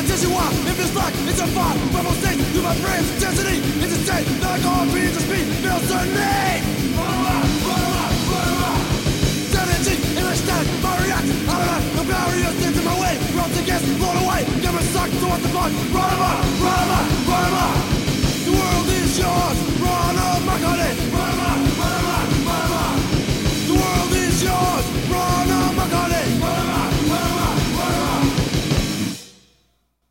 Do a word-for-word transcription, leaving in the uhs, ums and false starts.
tell you why, it feels like it's a fire. Purple stains through my brain's intensity. It's a state that I can't be to speed. Feels certainly. Run around, run around, run around. Seventeen in my static, my reaction. I don't have no barriers stands in my way. Runs against, blown away. Never sucked towards the blood. Run around.